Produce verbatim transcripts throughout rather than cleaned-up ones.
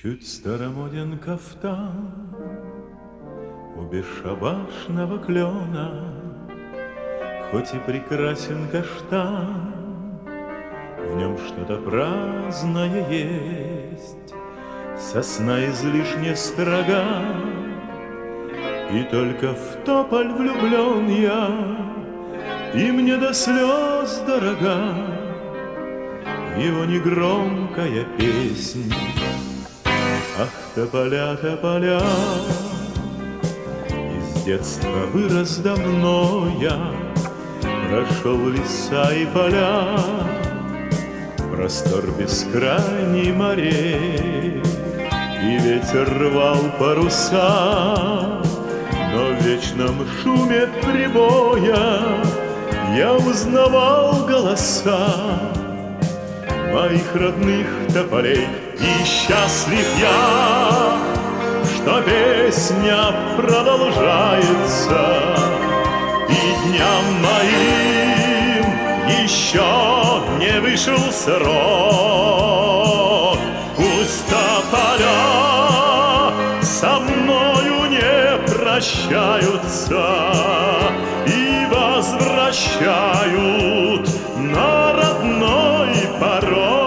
Чуть старомоден кафтан у бесшабашного клена, хоть и прекрасен каштан, в нем что-то праздное есть. Сосна излишне строга, и только в тополь влюблен я, и мне до слез дорога его негромкая песнь. Ах, тополя, тополя, из детства вырос давно я, прошел леса и поля, простор бескрайний морей, и ветер рвал паруса, но в вечном шуме прибоя я узнавал голоса моих родных тополей. И счастлив я, что песня продолжается, и дням моим еще не вышел срок. Пусть тополя со мною не прощаются и возвращают на родной порог.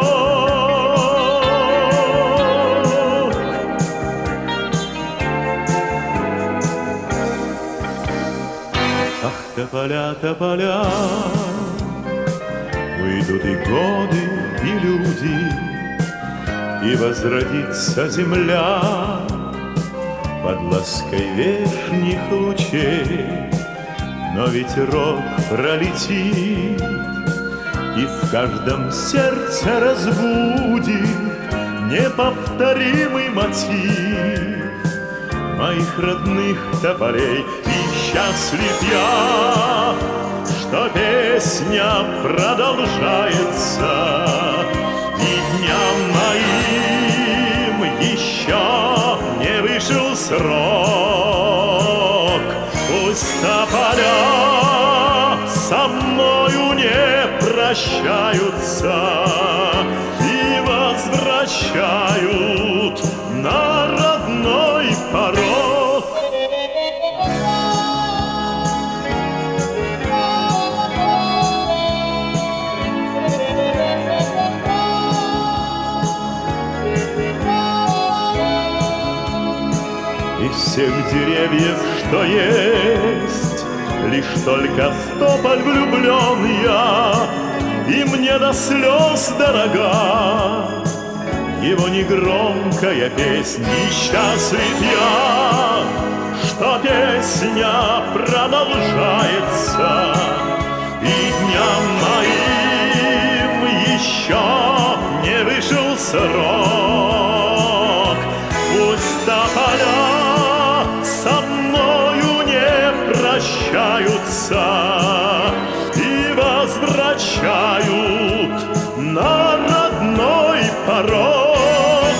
Ах, тополя, тополя, уйдут и годы, и люди, и возродится земля под лаской вешних лучей. Но ветерок пролетит и в каждом сердце разбудит неповторимый мотив моих родных тополей. И счастлив я, что песня продолжается, и дням моим еще не вышел срок. Пусть тополя со мною не прощаются и возвращают на родной порог. Из всех деревьев, что есть, лишь только в тополь влюблен я, и мне до слез дорога его негромкая песня. И счастлив я, что песня продолжается, и дням моим еще не вышел срок. Пусть тополя со мною не прощаются и возвращают на родной порог.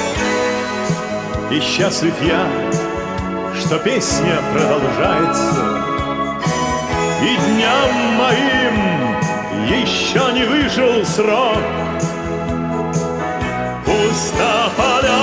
И счастлив я, что песня продолжается, и дням моим еще не вышел срок. Пусть тополя